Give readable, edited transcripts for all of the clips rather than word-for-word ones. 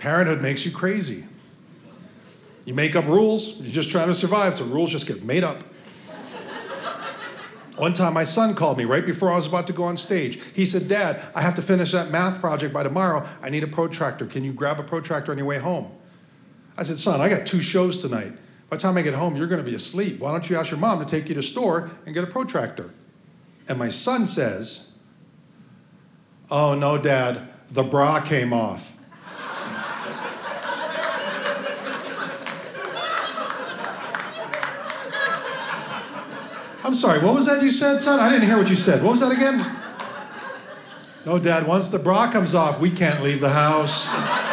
Parenthood makes you crazy. You make up rules. You're just trying to survive, so rules just get made up. One time, my son called me right before I was about to go on stage. He said, Dad, I have to finish that math project by tomorrow. I need a protractor. Can you grab a protractor on your way home? I said, son, I got 2 shows tonight. By the time I get home, you're going to be asleep. Why don't you ask your mom to take you to the store and get a protractor? And my son says, oh, no, Dad, the bra came off. I'm sorry, what was that you said, son? I didn't hear what you said. What was that again? No, Dad, once the bra comes off, we can't leave the house.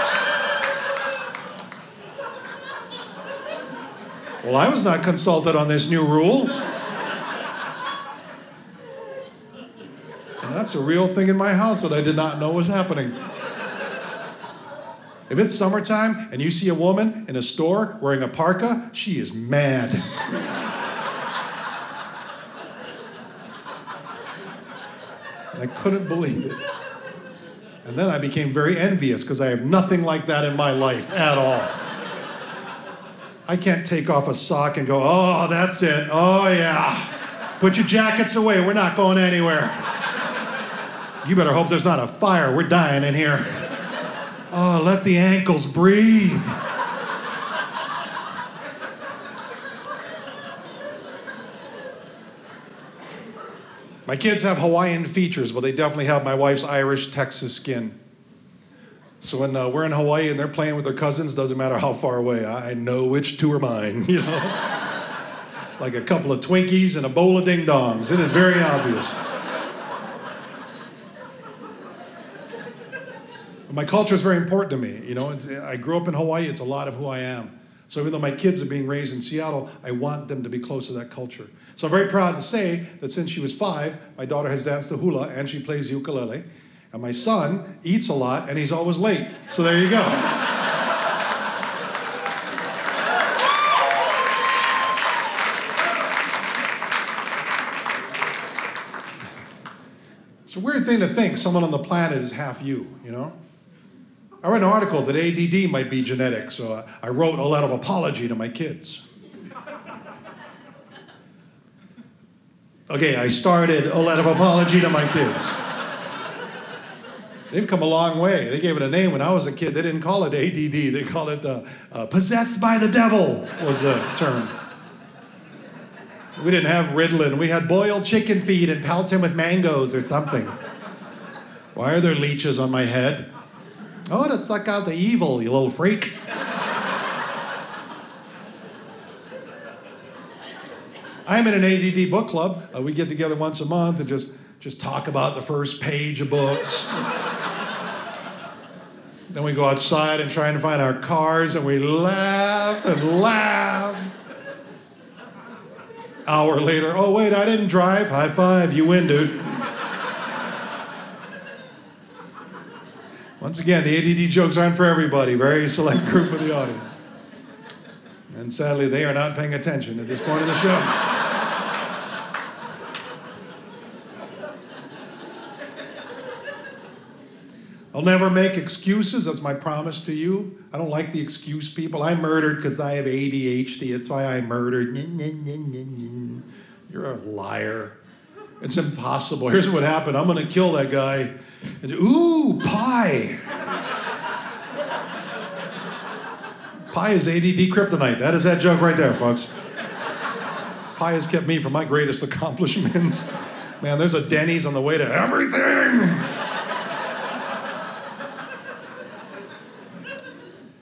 Well, I was not consulted on this new rule. And that's a real thing in my house that I did not know was happening. If it's summertime and you see a woman in a store wearing a parka, she is mad. I couldn't believe it. And then I became very envious because I have nothing like that in my life at all. I can't take off a sock and go, oh, that's it. Oh, yeah. Put your jackets away. We're not going anywhere. You better hope there's not a fire. We're dying in here. Oh, let the ankles breathe. My kids have Hawaiian features, but they definitely have my wife's Irish Texas skin. So when we're in Hawaii and they're playing with their cousins, doesn't matter how far away, I know which 2 are mine, you know? Like a couple of Twinkies and a bowl of ding-dongs. It is very obvious. My culture is very important to me, you know? I grew up in Hawaii, it's a lot of who I am. So even though my kids are being raised in Seattle, I want them to be close to that culture. So I'm very proud to say that since she was 5, my daughter has danced the hula and she plays the ukulele. And my son eats a lot and he's always late. So there you go. It's a weird thing to think someone on the planet is half you, you know? I read an article that ADD might be genetic, so I wrote a letter of apology to my kids. Okay, I started a letter of apology to my kids. They've come a long way. They gave it a name when I was a kid. They didn't call it ADD. They called it possessed by the devil was the term. We didn't have Ritalin. We had boiled chicken feet and pelt him with mangoes or something. Why are there leeches on my head? Oh, to suck out the evil, you little freak. I'm in an ADD book club. We get together once a month and just talk about the first page of books. Then we go outside and try and find our cars and we laugh and laugh. Hour later, oh wait, I didn't drive. High five, you win, dude. Once again, the ADD jokes aren't for everybody. Very select group of the audience. And sadly, they are not paying attention at this point in the show. I'll never make excuses. That's my promise to you. I don't like the excuse people. I murdered because I have ADHD. That's why I murdered. You're a liar. It's impossible. Here's what happened. I'm going to kill that guy. And, ooh, pie. Pie is ADD kryptonite. That is that joke right there, folks. Pie has kept me from my greatest accomplishments. Man, there's a Denny's on the way to everything.